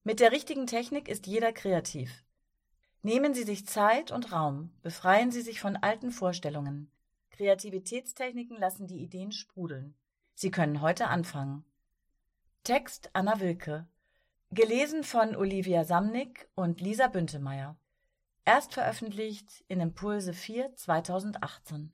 Mit der richtigen Technik ist jeder kreativ. Nehmen Sie sich Zeit und Raum, befreien Sie sich von alten Vorstellungen. Kreativitätstechniken lassen die Ideen sprudeln. Sie können heute anfangen. Text Anna Wilke. Gelesen von Olivia Samnick und Lisa Büntemeyer. Erst veröffentlicht in Impulse 4 2018.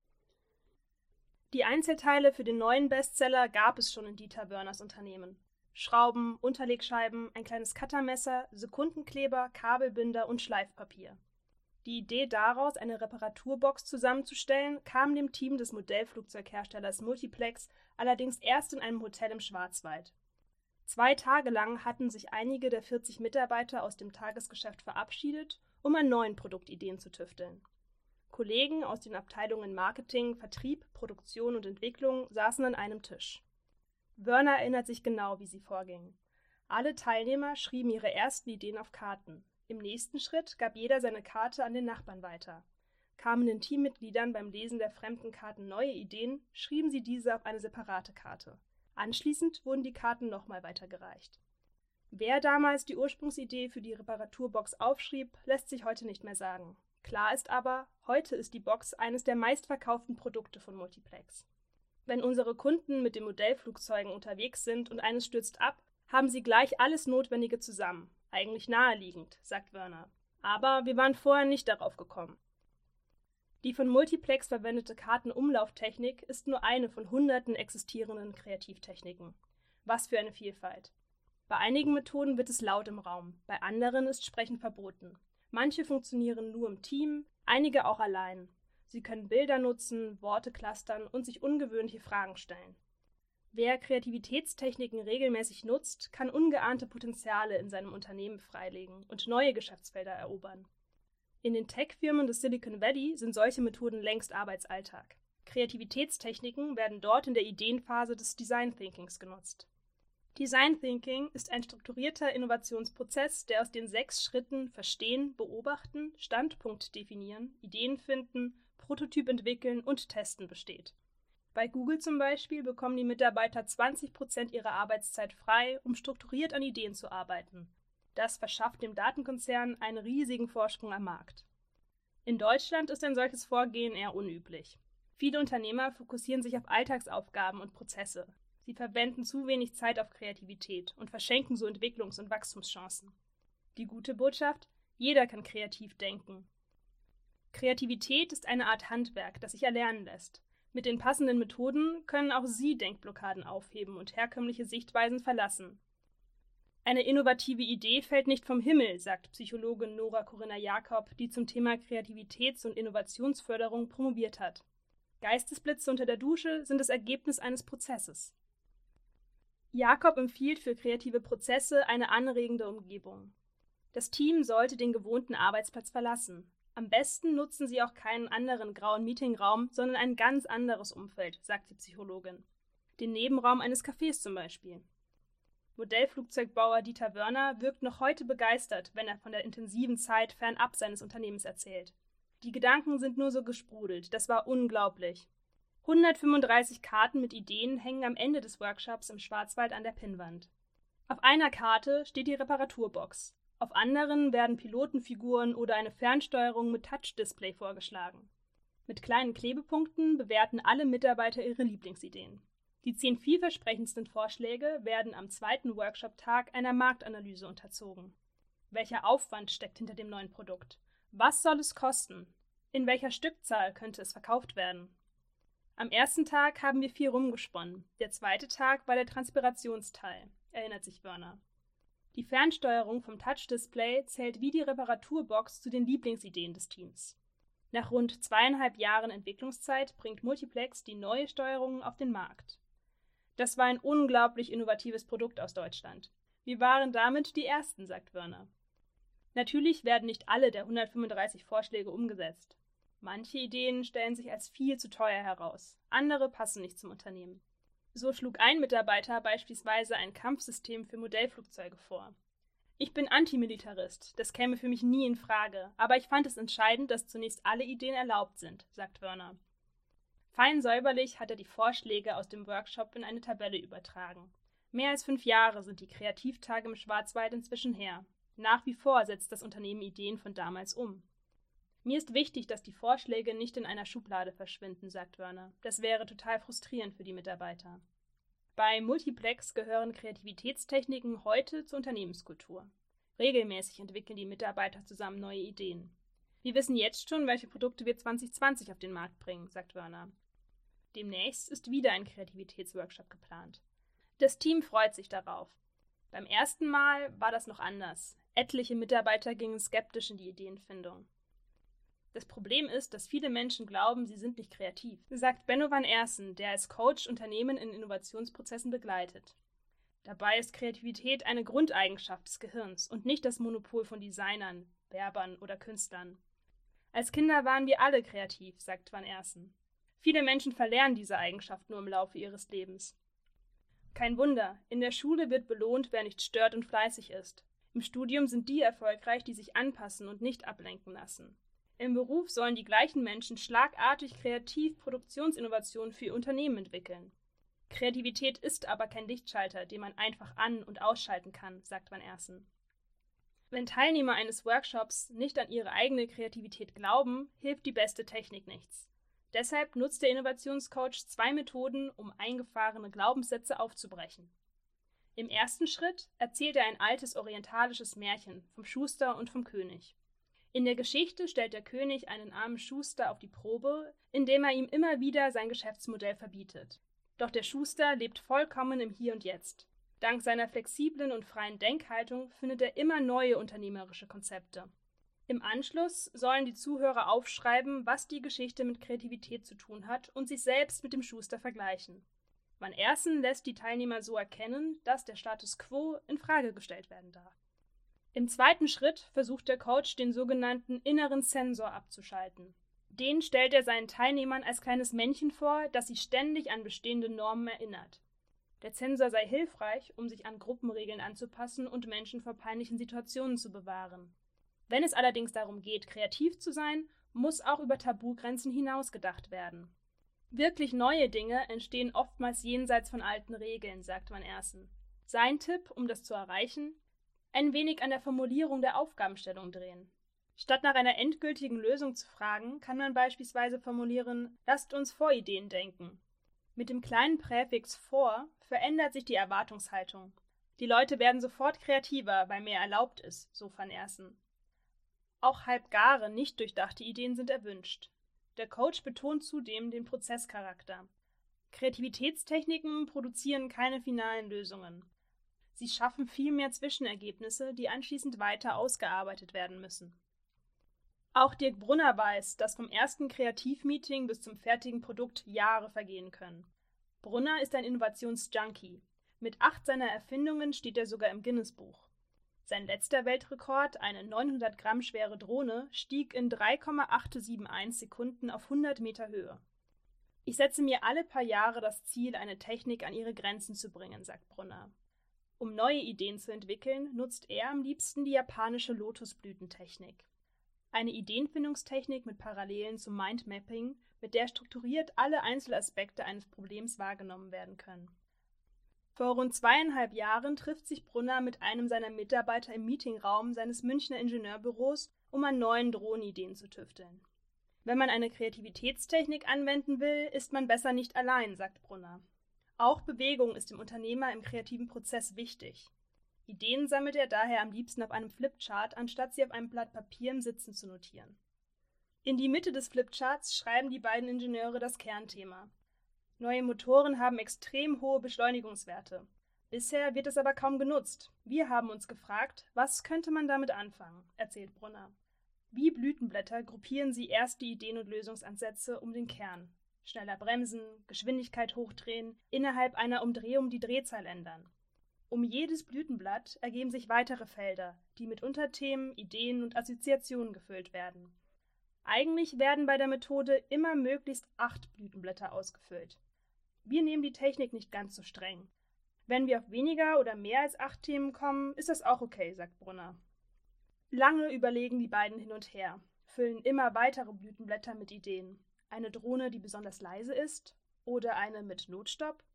Die Einzelteile für den neuen Bestseller gab es schon in Dieter Wörners Unternehmen. Schrauben, Unterlegscheiben, ein kleines Cuttermesser, Sekundenkleber, Kabelbinder und Schleifpapier. Die Idee daraus, eine Reparaturbox zusammenzustellen, kam dem Team des Modellflugzeugherstellers Multiplex allerdings erst in einem Hotel im Schwarzwald. 2 Tage lang hatten sich einige der 40 Mitarbeiter aus dem Tagesgeschäft verabschiedet, um an neuen Produktideen zu tüfteln. Kollegen aus den Abteilungen Marketing, Vertrieb, Produktion und Entwicklung saßen an einem Tisch. Wörner erinnert sich genau, wie sie vorgingen. Alle Teilnehmer schrieben ihre ersten Ideen auf Karten. Im nächsten Schritt gab jeder seine Karte an den Nachbarn weiter. Kamen den Teammitgliedern beim Lesen der fremden Karten neue Ideen, schrieben sie diese auf eine separate Karte. Anschließend wurden die Karten nochmal weitergereicht. Wer damals die Ursprungsidee für die Reparaturbox aufschrieb, lässt sich heute nicht mehr sagen. Klar ist aber, heute ist die Box eines der meistverkauften Produkte von Multiplex. Wenn unsere Kunden mit den Modellflugzeugen unterwegs sind und eines stürzt ab, haben sie gleich alles Notwendige zusammen. Eigentlich naheliegend, sagt Wörner. Aber wir waren vorher nicht darauf gekommen. Die von Multiplex verwendete Kartenumlauftechnik ist nur eine von hunderten existierenden Kreativtechniken. Was für eine Vielfalt. Bei einigen Methoden wird es laut im Raum, bei anderen ist Sprechen verboten. Manche funktionieren nur im Team, einige auch allein. Sie können Bilder nutzen, Worte clustern und sich ungewöhnliche Fragen stellen. Wer Kreativitätstechniken regelmäßig nutzt, kann ungeahnte Potenziale in seinem Unternehmen freilegen und neue Geschäftsfelder erobern. In den Tech-Firmen des Silicon Valley sind solche Methoden längst Arbeitsalltag. Kreativitätstechniken werden dort in der Ideenphase des Design Thinkings genutzt. Design Thinking ist ein strukturierter Innovationsprozess, der aus den 6 Schritten Verstehen, Beobachten, Standpunkt definieren, Ideen finden, Prototyp entwickeln und Testen besteht. Bei Google zum Beispiel bekommen die Mitarbeiter 20% ihrer Arbeitszeit frei, um strukturiert an Ideen zu arbeiten. Das verschafft dem Datenkonzern einen riesigen Vorsprung am Markt. In Deutschland ist ein solches Vorgehen eher unüblich. Viele Unternehmer fokussieren sich auf Alltagsaufgaben und Prozesse. Sie verwenden zu wenig Zeit auf Kreativität und verschenken so Entwicklungs- und Wachstumschancen. Die gute Botschaft: Jeder kann kreativ denken. Kreativität ist eine Art Handwerk, das sich erlernen lässt. Mit den passenden Methoden können auch Sie Denkblockaden aufheben und herkömmliche Sichtweisen verlassen. Eine innovative Idee fällt nicht vom Himmel, sagt Psychologin Nora Corinna Jakob, die zum Thema Kreativitäts- und Innovationsförderung promoviert hat. Geistesblitze unter der Dusche sind das Ergebnis eines Prozesses. Jakob empfiehlt für kreative Prozesse eine anregende Umgebung. Das Team sollte den gewohnten Arbeitsplatz verlassen. Am besten nutzen Sie auch keinen anderen grauen Meetingraum, sondern ein ganz anderes Umfeld, sagt die Psychologin. Den Nebenraum eines Cafés zum Beispiel. Modellflugzeugbauer Dieter Wörner wirkt noch heute begeistert, wenn er von der intensiven Zeit fernab seines Unternehmens erzählt. Die Gedanken sind nur so gesprudelt, das war unglaublich. 135 Karten mit Ideen hängen am Ende des Workshops im Schwarzwald an der Pinnwand. Auf einer Karte steht die Reparaturbox. Auf anderen werden Pilotenfiguren oder eine Fernsteuerung mit Touch-Display vorgeschlagen. Mit kleinen Klebepunkten bewerten alle Mitarbeiter ihre Lieblingsideen. Die 10 vielversprechendsten Vorschläge werden am 2. Workshop-Tag einer Marktanalyse unterzogen. Welcher Aufwand steckt hinter dem neuen Produkt? Was soll es kosten? In welcher Stückzahl könnte es verkauft werden? Am ersten Tag haben wir viel rumgesponnen. Der 2. Tag war der Transpirationsteil, erinnert sich Wörner. Die Fernsteuerung vom Touch-Display zählt wie die Reparaturbox zu den Lieblingsideen des Teams. Nach rund 2,5 Jahren Entwicklungszeit bringt Multiplex die neue Steuerung auf den Markt. Das war ein unglaublich innovatives Produkt aus Deutschland. Wir waren damit die Ersten, sagt Wörner. Natürlich werden nicht alle der 135 Vorschläge umgesetzt. Manche Ideen stellen sich als viel zu teuer heraus, andere passen nicht zum Unternehmen. So schlug ein Mitarbeiter beispielsweise ein Kampfsystem für Modellflugzeuge vor. Ich bin Antimilitarist, das käme für mich nie in Frage, aber ich fand es entscheidend, dass zunächst alle Ideen erlaubt sind, sagt Wörner. Fein säuberlich hat er die Vorschläge aus dem Workshop in eine Tabelle übertragen. Mehr als 5 Jahre sind die Kreativtage im Schwarzwald inzwischen her. Nach wie vor setzt das Unternehmen Ideen von damals um. Mir ist wichtig, dass die Vorschläge nicht in einer Schublade verschwinden, sagt Werner. Das wäre total frustrierend für die Mitarbeiter. Bei Multiplex gehören Kreativitätstechniken heute zur Unternehmenskultur. Regelmäßig entwickeln die Mitarbeiter zusammen neue Ideen. Wir wissen jetzt schon, welche Produkte wir 2020 auf den Markt bringen, sagt Werner. Demnächst ist wieder ein Kreativitätsworkshop geplant. Das Team freut sich darauf. Beim ersten Mal war das noch anders. Etliche Mitarbeiter gingen skeptisch in die Ideenfindung. Das Problem ist, dass viele Menschen glauben, sie sind nicht kreativ, sagt Benno van Ersen, der als Coach Unternehmen in Innovationsprozessen begleitet. Dabei ist Kreativität eine Grundeigenschaft des Gehirns und nicht das Monopol von Designern, Werbern oder Künstlern. Als Kinder waren wir alle kreativ, sagt van Ersen. Viele Menschen verlernen diese Eigenschaft nur im Laufe ihres Lebens. Kein Wunder, in der Schule wird belohnt, wer nicht stört und fleißig ist. Im Studium sind die erfolgreich, die sich anpassen und nicht ablenken lassen. Im Beruf sollen die gleichen Menschen schlagartig kreativ Produktionsinnovationen für ihr Unternehmen entwickeln. Kreativität ist aber kein Lichtschalter, den man einfach an- und ausschalten kann, sagt van Ersen. Wenn Teilnehmer eines Workshops nicht an ihre eigene Kreativität glauben, hilft die beste Technik nichts. Deshalb nutzt der Innovationscoach 2 Methoden, um eingefahrene Glaubenssätze aufzubrechen. Im ersten Schritt erzählt er ein altes orientalisches Märchen vom Schuster und vom König. In der Geschichte stellt der König einen armen Schuster auf die Probe, indem er ihm immer wieder sein Geschäftsmodell verbietet. Doch der Schuster lebt vollkommen im Hier und Jetzt. Dank seiner flexiblen und freien Denkhaltung findet er immer neue unternehmerische Konzepte. Im Anschluss sollen die Zuhörer aufschreiben, was die Geschichte mit Kreativität zu tun hat und sich selbst mit dem Schuster vergleichen. Van Ersen lässt die Teilnehmer so erkennen, dass der Status quo in Frage gestellt werden darf. Im zweiten Schritt versucht der Coach, den sogenannten inneren Sensor abzuschalten. Den stellt er seinen Teilnehmern als kleines Männchen vor, das sie ständig an bestehende Normen erinnert. Der Sensor sei hilfreich, um sich an Gruppenregeln anzupassen und Menschen vor peinlichen Situationen zu bewahren. Wenn es allerdings darum geht, kreativ zu sein, muss auch über Tabugrenzen hinaus gedacht werden. Wirklich neue Dinge entstehen oftmals jenseits von alten Regeln, sagt van Ersen. Sein Tipp, um das zu erreichen: ein wenig an der Formulierung der Aufgabenstellung drehen. Statt nach einer endgültigen Lösung zu fragen, kann man beispielsweise formulieren: lasst uns Vorideen denken. Mit dem kleinen Präfix vor verändert sich die Erwartungshaltung. Die Leute werden sofort kreativer, weil mehr erlaubt ist, so van Ersen. Auch halbgare, nicht durchdachte Ideen sind erwünscht. Der Coach betont zudem den Prozesscharakter. Kreativitätstechniken produzieren keine finalen Lösungen. Sie schaffen vielmehr Zwischenergebnisse, die anschließend weiter ausgearbeitet werden müssen. Auch Dirk Brunner weiß, dass vom ersten Kreativmeeting bis zum fertigen Produkt Jahre vergehen können. Brunner ist ein Innovationsjunkie. Mit 8 seiner Erfindungen steht er sogar im Guinness-Buch. Sein letzter Weltrekord, eine 900 Gramm schwere Drohne, stieg in 3,871 Sekunden auf 100 Meter Höhe. Ich setze mir alle paar Jahre das Ziel, eine Technik an ihre Grenzen zu bringen, sagt Brunner. Um neue Ideen zu entwickeln, nutzt er am liebsten die japanische Lotusblütentechnik. Eine Ideenfindungstechnik mit Parallelen zum Mindmapping, mit der strukturiert alle Einzelaspekte eines Problems wahrgenommen werden können. Vor rund 2,5 Jahren trifft sich Brunner mit einem seiner Mitarbeiter im Meetingraum seines Münchner Ingenieurbüros, um an neuen Drohnenideen zu tüfteln. Wenn man eine Kreativitätstechnik anwenden will, ist man besser nicht allein, sagt Brunner. Auch Bewegung ist dem Unternehmer im kreativen Prozess wichtig. Ideen sammelt er daher am liebsten auf einem Flipchart, anstatt sie auf einem Blatt Papier im Sitzen zu notieren. In die Mitte des Flipcharts schreiben die beiden Ingenieure das Kernthema. Neue Motoren haben extrem hohe Beschleunigungswerte. Bisher wird es aber kaum genutzt. Wir haben uns gefragt, was könnte man damit anfangen, erzählt Brunner. Wie Blütenblätter gruppieren sie erste Ideen und Lösungsansätze um den Kern. Schneller bremsen, Geschwindigkeit hochdrehen, innerhalb einer Umdrehung die Drehzahl ändern. Um jedes Blütenblatt ergeben sich weitere Felder, die mit Unterthemen, Ideen und Assoziationen gefüllt werden. Eigentlich werden bei der Methode immer möglichst 8 Blütenblätter ausgefüllt. Wir nehmen die Technik nicht ganz so streng. Wenn wir auf weniger oder mehr als 8 Themen kommen, ist das auch okay, sagt Brunner. Lange überlegen die beiden hin und her, füllen immer weitere Blütenblätter mit Ideen. Eine Drohne, die besonders leise ist? Oder eine mit Notstopp?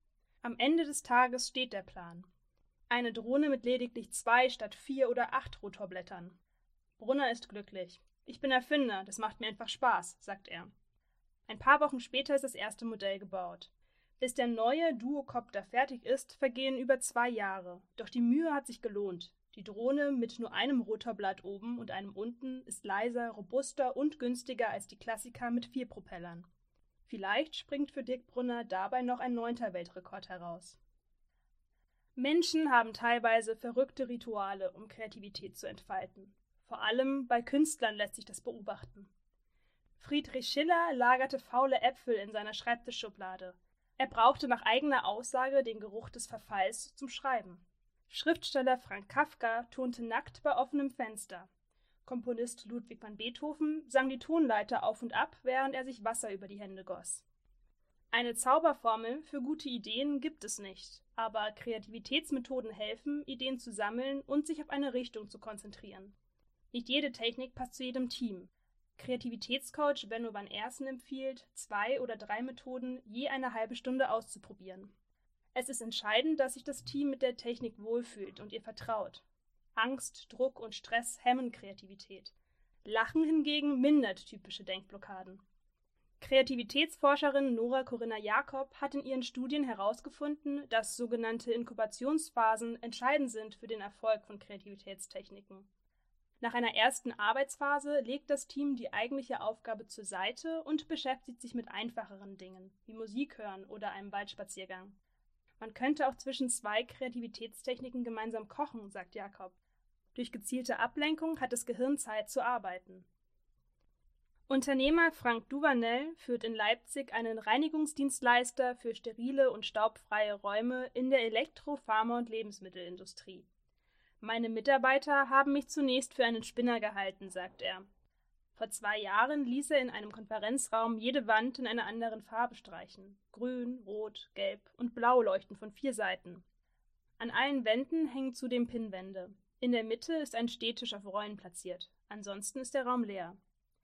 Am Ende des Tages steht der Plan. Eine Drohne mit lediglich 2 statt 4 oder 8 Rotorblättern. Brunner ist glücklich. Ich bin Erfinder, das macht mir einfach Spaß, sagt er. Ein paar Wochen später ist das erste Modell gebaut. Bis der neue Duocopter fertig ist, vergehen über 2 Jahre. Doch die Mühe hat sich gelohnt. Die Drohne mit nur einem Rotorblatt oben und einem unten ist leiser, robuster und günstiger als die Klassiker mit 4 Propellern. Vielleicht springt für Dick Brunner dabei noch ein 9. Weltrekord heraus. Menschen haben teilweise verrückte Rituale, um Kreativität zu entfalten. Vor allem bei Künstlern lässt sich das beobachten. Friedrich Schiller lagerte faule Äpfel in seiner Schreibtischschublade. Er brauchte nach eigener Aussage den Geruch des Verfalls zum Schreiben. Schriftsteller Franz Kafka turnte nackt bei offenem Fenster. Komponist Ludwig van Beethoven sang die Tonleiter auf und ab, während er sich Wasser über die Hände goss. Eine Zauberformel für gute Ideen gibt es nicht, aber Kreativitätsmethoden helfen, Ideen zu sammeln und sich auf eine Richtung zu konzentrieren. Nicht jede Technik passt zu jedem Team. Kreativitätscoach Benno van Aersen empfiehlt, 2 oder 3 Methoden je eine halbe Stunde auszuprobieren. Es ist entscheidend, dass sich das Team mit der Technik wohlfühlt und ihr vertraut. Angst, Druck und Stress hemmen Kreativität. Lachen hingegen mindert typische Denkblockaden. Kreativitätsforscherin Nora Corinna Jakob hat in ihren Studien herausgefunden, dass sogenannte Inkubationsphasen entscheidend sind für den Erfolg von Kreativitätstechniken. Nach einer ersten Arbeitsphase legt das Team die eigentliche Aufgabe zur Seite und beschäftigt sich mit einfacheren Dingen, wie Musik hören oder einem Waldspaziergang. Man könnte auch zwischen 2 Kreativitätstechniken gemeinsam kochen, sagt Jakob. Durch gezielte Ablenkung hat das Gehirn Zeit zu arbeiten. Unternehmer Frank Duvanel führt in Leipzig einen Reinigungsdienstleister für sterile und staubfreie Räume in der Elektro-, Pharma- und Lebensmittelindustrie. Meine Mitarbeiter haben mich zunächst für einen Spinner gehalten, sagt er. Vor 2 Jahren ließ er in einem Konferenzraum jede Wand in einer anderen Farbe streichen. Grün, Rot, Gelb und Blau leuchten von 4 Seiten. An allen Wänden hängen zudem Pinnwände. In der Mitte ist ein Stehtisch auf Rollen platziert. Ansonsten ist der Raum leer.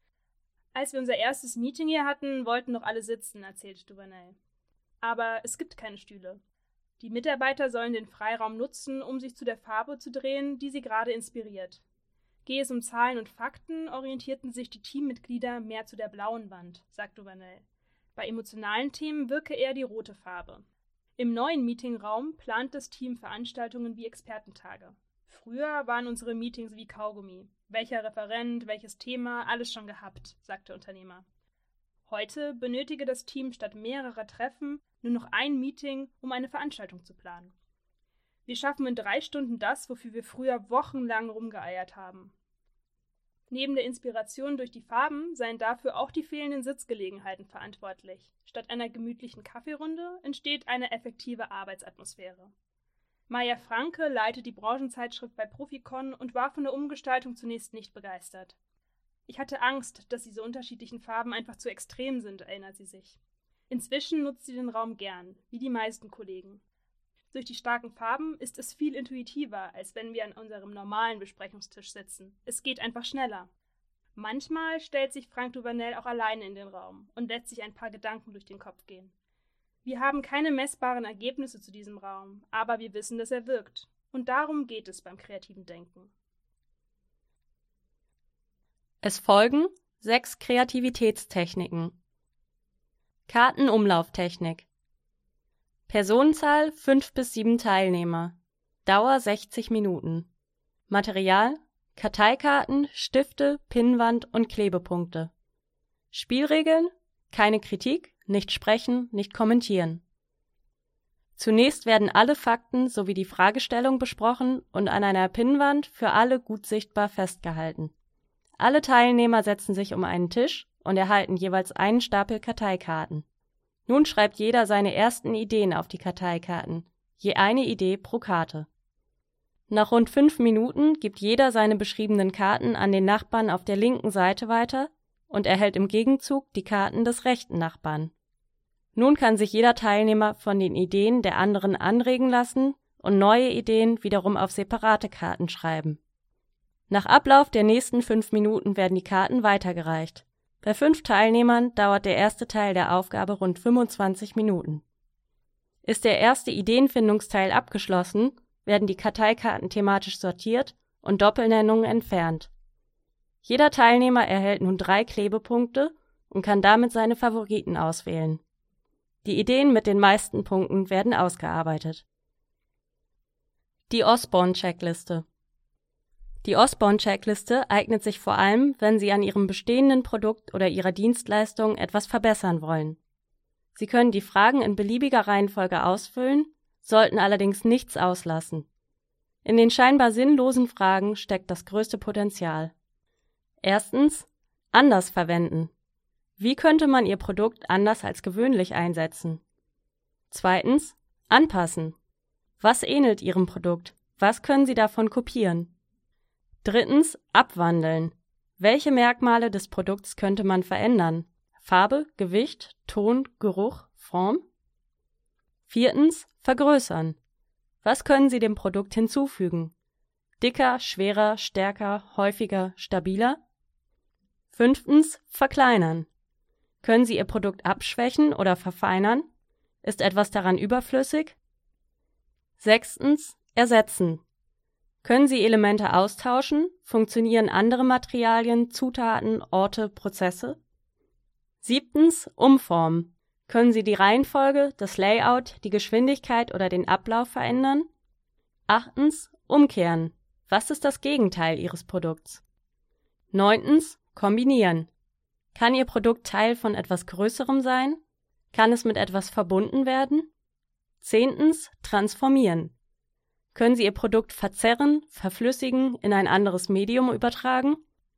Als wir unser erstes Meeting hier hatten, wollten noch alle sitzen, erzählt Duvanel. Aber es gibt keine Stühle. Die Mitarbeiter sollen den Freiraum nutzen, um sich zu der Farbe zu drehen, die sie gerade inspiriert. Gehe es um Zahlen und Fakten, orientierten sich die Teammitglieder mehr zu der blauen Wand, sagt Duvanel. Bei emotionalen Themen wirke eher die rote Farbe. Im neuen Meetingraum plant das Team Veranstaltungen wie Expertentage. Früher waren unsere Meetings wie Kaugummi. Welcher Referent, welches Thema, alles schon gehabt, sagt der Unternehmer. Heute benötige das Team statt mehrerer Treffen nur noch ein Meeting, um eine Veranstaltung zu planen. Wir schaffen in 3 Stunden das, wofür wir früher wochenlang rumgeeiert haben. Neben der Inspiration durch die Farben seien dafür auch die fehlenden Sitzgelegenheiten verantwortlich. Statt einer gemütlichen Kaffeerunde entsteht eine effektive Arbeitsatmosphäre. Maja Franke leitet die Branchenzeitschrift bei Profikon und war von der Umgestaltung zunächst nicht begeistert. Ich hatte Angst, dass diese unterschiedlichen Farben einfach zu extrem sind, erinnert sie sich. Inzwischen nutzt sie den Raum gern, wie die meisten Kollegen. Durch die starken Farben ist es viel intuitiver, als wenn wir an unserem normalen Besprechungstisch sitzen. Es geht einfach schneller. Manchmal stellt sich Frank Duvanel auch alleine in den Raum und lässt sich ein paar Gedanken durch den Kopf gehen. Wir haben keine messbaren Ergebnisse zu diesem Raum, aber wir wissen, dass er wirkt. Und darum geht es beim kreativen Denken. Es folgen 6 Kreativitätstechniken. Kartenumlauftechnik. Personenzahl 5 bis 7 Teilnehmer. Dauer 60 Minuten. Material: Karteikarten, Stifte, Pinnwand und Klebepunkte. Spielregeln: keine Kritik, nicht sprechen, nicht kommentieren. Zunächst werden alle Fakten sowie die Fragestellung besprochen und an einer Pinnwand für alle gut sichtbar festgehalten. Alle Teilnehmer setzen sich um einen Tisch und erhalten jeweils einen Stapel Karteikarten. Nun schreibt jeder seine ersten Ideen auf die Karteikarten, je eine Idee pro Karte. Nach rund 5 Minuten gibt jeder seine beschriebenen Karten an den Nachbarn auf der linken Seite weiter und erhält im Gegenzug die Karten des rechten Nachbarn. Nun kann sich jeder Teilnehmer von den Ideen der anderen anregen lassen und neue Ideen wiederum auf separate Karten schreiben. Nach Ablauf der nächsten 5 Minuten werden die Karten weitergereicht. Bei 5 Teilnehmern dauert der erste Teil der Aufgabe rund 25 Minuten. Ist der erste Ideenfindungsteil abgeschlossen, werden die Karteikarten thematisch sortiert und Doppelnennungen entfernt. Jeder Teilnehmer erhält nun 3 Klebepunkte und kann damit seine Favoriten auswählen. Die Ideen mit den meisten Punkten werden ausgearbeitet. Die Osborne-Checkliste. Die Osborne-Checkliste eignet sich vor allem, wenn Sie an Ihrem bestehenden Produkt oder Ihrer Dienstleistung etwas verbessern wollen. Sie können die Fragen in beliebiger Reihenfolge ausfüllen, sollten allerdings nichts auslassen. In den scheinbar sinnlosen Fragen steckt das größte Potenzial. Erstens, anders verwenden. Wie könnte man Ihr Produkt anders als gewöhnlich einsetzen? Zweitens, anpassen. Was ähnelt Ihrem Produkt? Was können Sie davon kopieren? Drittens, abwandeln. Welche Merkmale des Produkts könnte man verändern? Farbe, Gewicht, Ton, Geruch, Form? Viertens, vergrößern. Was können Sie dem Produkt hinzufügen? Dicker, schwerer, stärker, häufiger, stabiler? Fünftens, verkleinern. Können Sie Ihr Produkt abschwächen oder verfeinern? Ist etwas daran überflüssig? Sechstens, ersetzen. Können Sie Elemente austauschen? Funktionieren andere Materialien, Zutaten, Orte, Prozesse? Siebtens, umformen. Können Sie die Reihenfolge, das Layout, die Geschwindigkeit oder den Ablauf verändern? Achtens, umkehren. Was ist das Gegenteil Ihres Produkts? Neuntens, kombinieren. Kann Ihr Produkt Teil von etwas Größerem sein? Kann es mit etwas verbunden werden? Zehntens, transformieren. Können Sie Ihr Produkt verzerren, verflüssigen, in ein anderes Medium übertragen?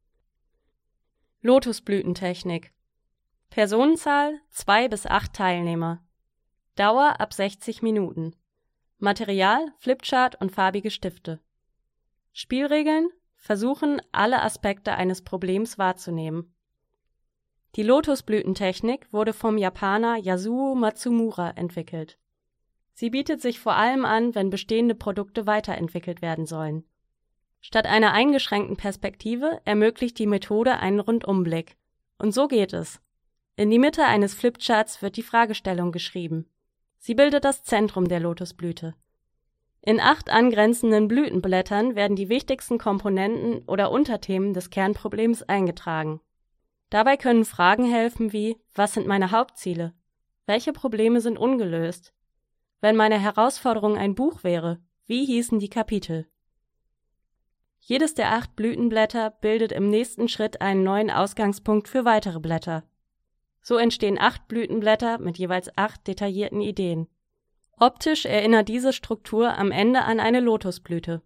Lotusblütentechnik. Personenzahl 2 bis 8 Teilnehmer. Dauer ab 60 Minuten. Material, Flipchart und farbige Stifte. Spielregeln: Versuchen, alle Aspekte eines Problems wahrzunehmen. Die Lotusblütentechnik wurde vom Japaner Yasuo Matsumura entwickelt. Sie bietet sich vor allem an, wenn bestehende Produkte weiterentwickelt werden sollen. Statt einer eingeschränkten Perspektive ermöglicht die Methode einen Rundumblick. Und so geht es. In die Mitte eines Flipcharts wird die Fragestellung geschrieben. Sie bildet das Zentrum der Lotusblüte. In 8 angrenzenden Blütenblättern werden die wichtigsten Komponenten oder Unterthemen des Kernproblems eingetragen. Dabei können Fragen helfen wie: Was sind meine Hauptziele? Welche Probleme sind ungelöst? Wenn meine Herausforderung ein Buch wäre, wie hießen die Kapitel? Jedes der 8 Blütenblätter bildet im nächsten Schritt einen neuen Ausgangspunkt für weitere Blätter. So entstehen 8 Blütenblätter mit jeweils 8 detaillierten Ideen. Optisch erinnert diese Struktur am Ende an eine Lotusblüte.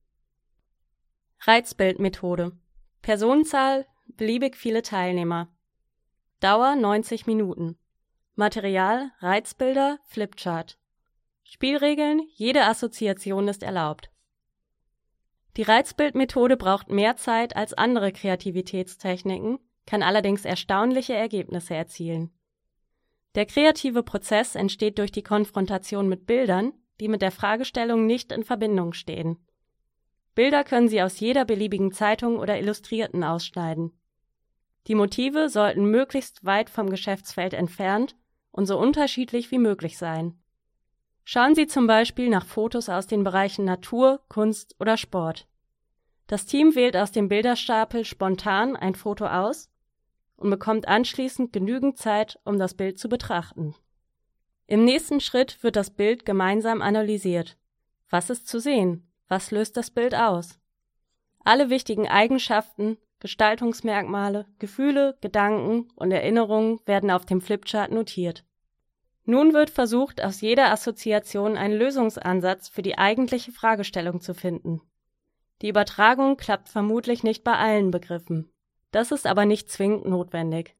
Reizbildmethode. Personenzahl: beliebig viele Teilnehmer. Dauer 90 Minuten. Material: Reizbilder, Flipchart. Spielregeln: Jede Assoziation ist erlaubt. Die Reizbildmethode braucht mehr Zeit als andere Kreativitätstechniken, kann allerdings erstaunliche Ergebnisse erzielen. Der kreative Prozess entsteht durch die Konfrontation mit Bildern, die mit der Fragestellung nicht in Verbindung stehen. Bilder können Sie aus jeder beliebigen Zeitung oder Illustrierten ausschneiden. Die Motive sollten möglichst weit vom Geschäftsfeld entfernt und so unterschiedlich wie möglich sein. Schauen Sie zum Beispiel nach Fotos aus den Bereichen Natur, Kunst oder Sport. Das Team wählt aus dem Bilderstapel spontan ein Foto aus und bekommt anschließend genügend Zeit, um das Bild zu betrachten. Im nächsten Schritt wird das Bild gemeinsam analysiert. Was ist zu sehen? Was löst das Bild aus? Alle wichtigen Eigenschaften, Gestaltungsmerkmale, Gefühle, Gedanken und Erinnerungen werden auf dem Flipchart notiert. Nun wird versucht, aus jeder Assoziation einen Lösungsansatz für die eigentliche Fragestellung zu finden. Die Übertragung klappt vermutlich nicht bei allen Begriffen. Das ist aber nicht zwingend notwendig.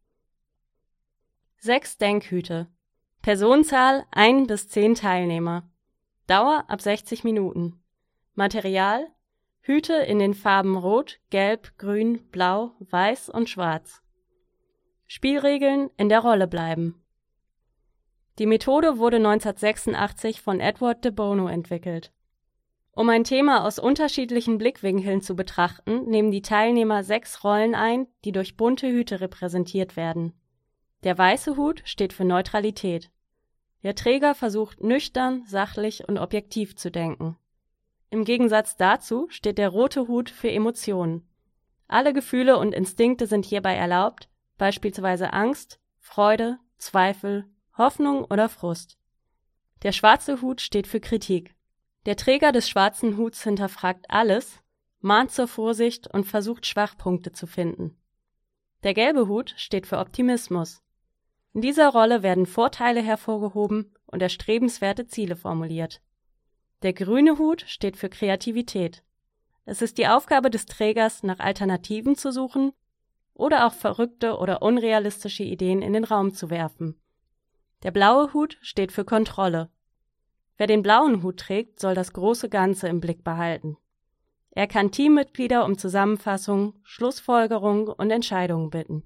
6 Denkhüte. Personenzahl 1 bis 10 Teilnehmer. Dauer ab 60 Minuten. Material: Hüte in den Farben Rot, Gelb, Grün, Blau, Weiß und Schwarz. Spielregeln: In der Rolle bleiben. Die Methode wurde 1986 von Edward de Bono entwickelt. Um ein Thema aus unterschiedlichen Blickwinkeln zu betrachten, nehmen die Teilnehmer 6 Rollen ein, die durch bunte Hüte repräsentiert werden. Der weiße Hut steht für Neutralität. Der Träger versucht nüchtern, sachlich und objektiv zu denken. Im Gegensatz dazu steht der rote Hut für Emotionen. Alle Gefühle und Instinkte sind hierbei erlaubt, beispielsweise Angst, Freude, Zweifel, Hoffnung oder Frust. Der schwarze Hut steht für Kritik. Der Träger des schwarzen Huts hinterfragt alles, mahnt zur Vorsicht und versucht Schwachpunkte zu finden. Der gelbe Hut steht für Optimismus. In dieser Rolle werden Vorteile hervorgehoben und erstrebenswerte Ziele formuliert. Der grüne Hut steht für Kreativität. Es ist die Aufgabe des Trägers, nach Alternativen zu suchen oder auch verrückte oder unrealistische Ideen in den Raum zu werfen. Der blaue Hut steht für Kontrolle. Wer den blauen Hut trägt, soll das große Ganze im Blick behalten. Er kann Teammitglieder um Zusammenfassung, Schlussfolgerung und Entscheidungen bitten.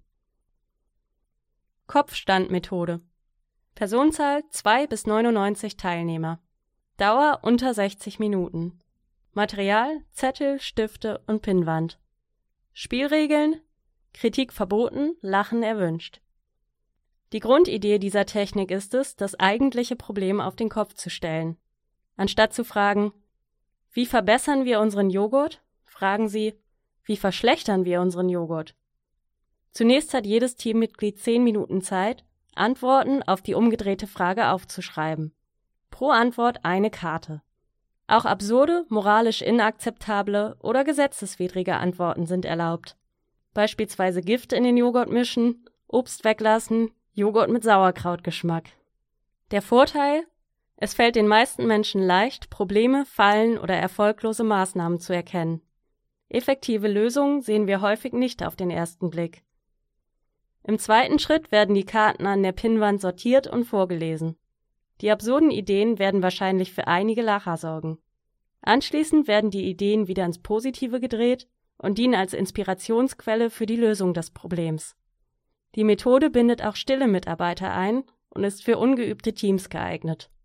Kopfstandmethode. Personenzahl 2 bis 99 Teilnehmer. Dauer unter 60 Minuten. Material: Zettel, Stifte und Pinnwand. Spielregeln: Kritik verboten, Lachen erwünscht. Die Grundidee dieser Technik ist es, das eigentliche Problem auf den Kopf zu stellen. Anstatt zu fragen, wie verbessern wir unseren Joghurt, fragen Sie, wie verschlechtern wir unseren Joghurt? Zunächst hat jedes Teammitglied 10 Minuten Zeit, Antworten auf die umgedrehte Frage aufzuschreiben. Pro Antwort eine Karte. Auch absurde, moralisch inakzeptable oder gesetzeswidrige Antworten sind erlaubt. Beispielsweise Gift in den Joghurt mischen, Obst weglassen, Joghurt mit Sauerkrautgeschmack. Der Vorteil: Es fällt den meisten Menschen leicht, Probleme, Fallen oder erfolglose Maßnahmen zu erkennen. Effektive Lösungen sehen wir häufig nicht auf den ersten Blick. Im zweiten Schritt werden die Karten an der Pinnwand sortiert und vorgelesen. Die absurden Ideen werden wahrscheinlich für einige Lacher sorgen. Anschließend werden die Ideen wieder ins Positive gedreht und dienen als Inspirationsquelle für die Lösung des Problems. Die Methode bindet auch stille Mitarbeiter ein und ist für ungeübte Teams geeignet.